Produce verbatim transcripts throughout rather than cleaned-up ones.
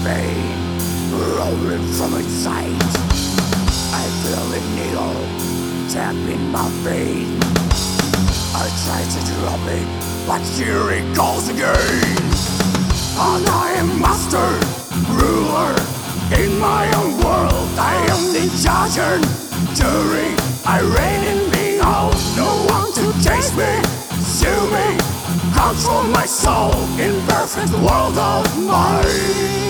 pain rolling from inside. I feel a needle tapping my vein. I try to drop it, but here it goes again. And I am master, ruler in my own world. I am the judge and jury. I reign in the house. No one to chase me, sue me, control my soul in perfect world of mine.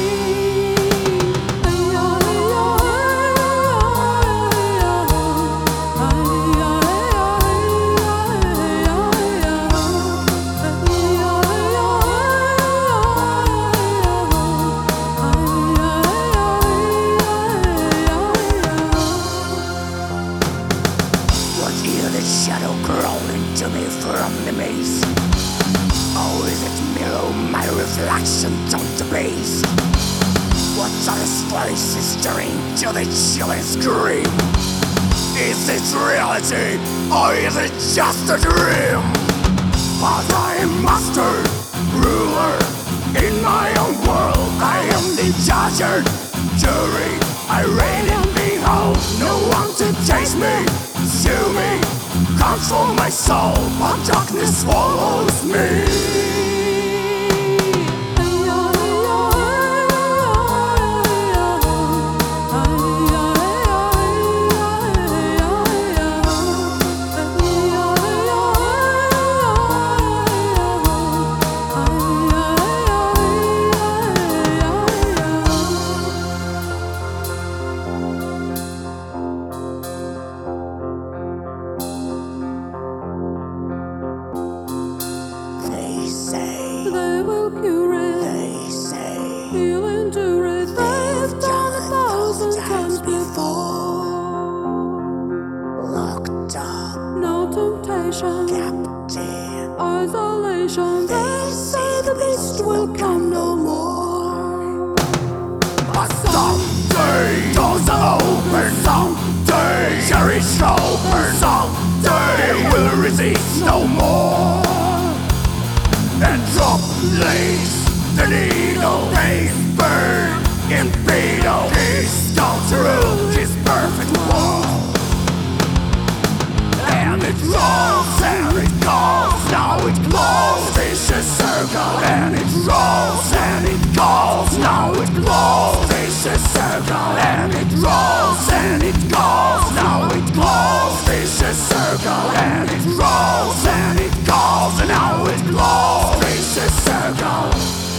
Shadow crawling to me from the maze. Oh, is it mirror my reflection on the base? What are these faces staring to the chilling scream? Is it reality or is it just a dream? But I am master, ruler in my own world. I am the judge and jury. I reign in the house. No one to chase me, sue me, control my soul, but darkness follows me. They will cure it, They say heal and do it. They've done done a thousand times before. before. Locked up, No temptation, captive. isolation. They say the beast will come no more. But someday doors are open, someday cherish open, someday will resist no more. And drop lace, the needle, they burn in beetle. He's gone through this perfect wall. And it rolls and it goes, now it glows, vicious circle. And it rolls and it goes, now it glows, vicious circle. And it rolls and it goes, now it glows, vicious circle. And it rolls and it goes, and now it glows, vicious circle.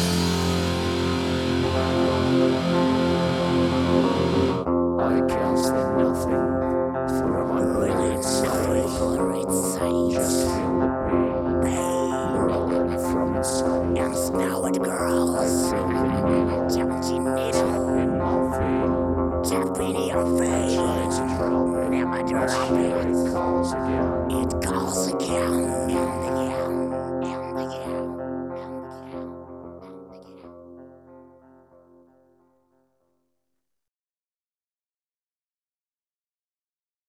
I can't say nothing for my really sorry for its sight. Just feel the pain rolling from inside. Yes, now it grows. Tempting needle in my vein, tapping your vein. Never drop it. It calls again. It calls again.